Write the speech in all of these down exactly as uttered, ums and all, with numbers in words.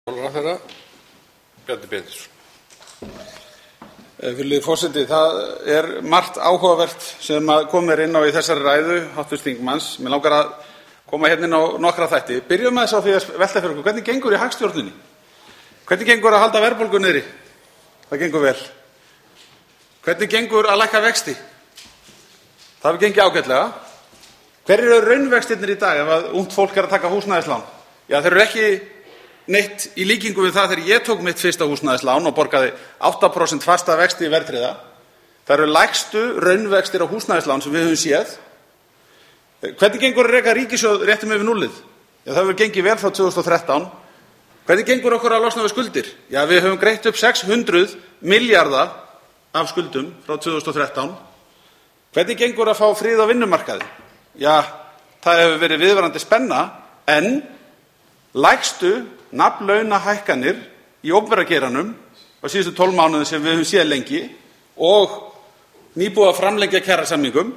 Ráðherra Bjarni Benediktsson. Virðulegi forseti, það er margt áhugavert sem komið er inn á í þessari ræðu háttvirts þingmanns. Mig langar að koma hérna inn á nokkra þætti. Byrjum með þess á því að velta fyrir okkur, hvernig gengur í hagstjórninni? Hvernig gengur að halda verðbólgu niðri? Það gengur vel. Hvernig gengur að lækka vexti? Það hefur gengið ágætlega. Hverjir eru raunvextirnir í dag ef að ungt fólk er að taka húsnæðislán? Já, þeir eru ekki neitt í líkingu við það þegar ég tók mitt fyrsta húsnæðislán og borgaði átta prósent fasta vexti verðtryggða. Það eru lægstu raunvextir á húsnæðislán sem við höfum séð. Hvernig gengur að reka ríkissjóð réttum yfir núllið? Já, það hefur gengið vel frá tvö þúsund og þrettán. Hvernig gengur okkur að losna við skuldir? Já, við höfum greitt upp sex hundruð milljarða af skuldum frá tvö þúsund og þrettán. Hvernig gengur að fá frið á vinnumarkaði? Já, það hefur verið viðvarandi spenna, en lægstu nafnlaunahækkanir í opinbera geiranum á síðustu tólf mánuðum sem við höfum séð lengi og nýbúið að framlengja kjarasamningum.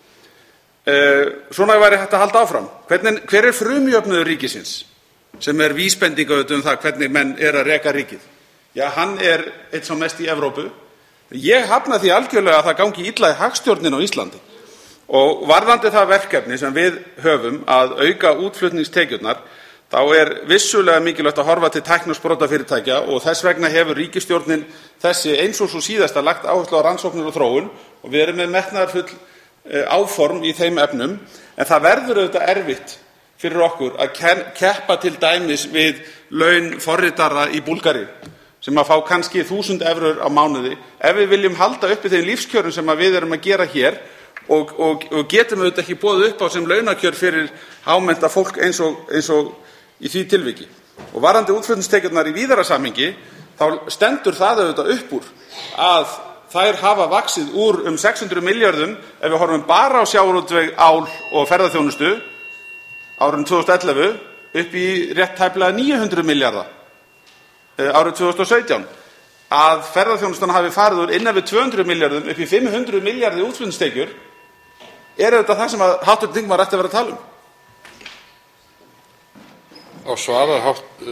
Svona væri hægt að halda áfram. Hvernig, hver er frumjöfnuður ríkisins? Sem er vísbending um það hvernig menn er að reka ríkið. Já, hann er einn sá mest í Evrópu. Ég hafna því algjörlega að það gangi illa í hagstjórnin á Íslandi. Og varðandi það verkefni sem við höfum að auka útflutningstekjurnar, þá er vissulega mikilvægt að horfa til tækni- og sprotafyrirtækja og þess vegna hefur ríkisstjórnin þessi eins og svo síðasta lagt áherslu á rannsóknir og þróun og við erum með metnaðarfull áform í þeim efnum. En það verður auðvitað erfitt fyrir okkur að keppa til dæmis við laun forritara í Búlgaríu sem að fá kannski þúsund evrur á mánuði ef við viljum halda uppi þeim lífskjörum sem að við erum að gera hér og, og, og getum auðvitað ekki boðið upp á sem launakjör fyrir hámennta fólk eins og, eins og í því tilviki. Og varðandi útflutningstekjurnar í víðara samhengi, þá stendur það auðvitað upp úr að þær hafa vaxið úr um sex hundruð milljörðum ef við horfum bara á sjávarútveg, ál og ferðaþjónustu árið tvö þúsund og ellefu upp í rétt tæplega níu hundruð milljarða árið tvö þúsund og sautján. Að ferðaþjónustan hafi farið úr innan við tvö hundruð milljörðum upp í fimm hundruð milljarði útflutningstekjur er auðvitað það sem að háttvirtur þingmaður ætti að vera að tala um. Á svarar hátt